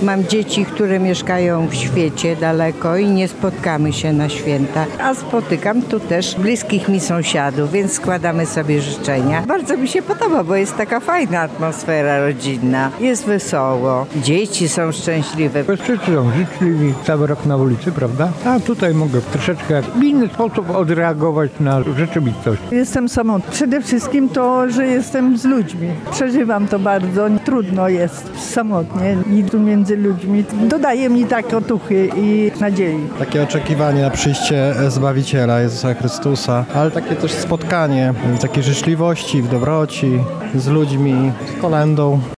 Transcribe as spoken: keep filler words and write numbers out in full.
Mam dzieci, które mieszkają w świecie daleko i nie spotkamy się na święta, a spotykam tu też bliskich mi sąsiadów, więc składamy sobie życzenia. Bardzo mi się podoba, bo jest taka fajna atmosfera rodzinna. Jest wesoło. Dzieci są szczęśliwe. Wszyscy są życzliwi, cały rok na ulicy, prawda? A tutaj mogę troszeczkę w inny sposób odreagować na rzeczywistość. Jestem samotna. Przede wszystkim to, że jestem z ludźmi. Przeżywam to bardzo. Trudno jest samotnie i tu między ludźmi. Dodaje mi tak otuchy i nadziei. Takie oczekiwanie na przyjście Zbawiciela Jezusa Chrystusa, ale takie też spotkanie w takiej życzliwości, w dobroci, z ludźmi, z kolędą.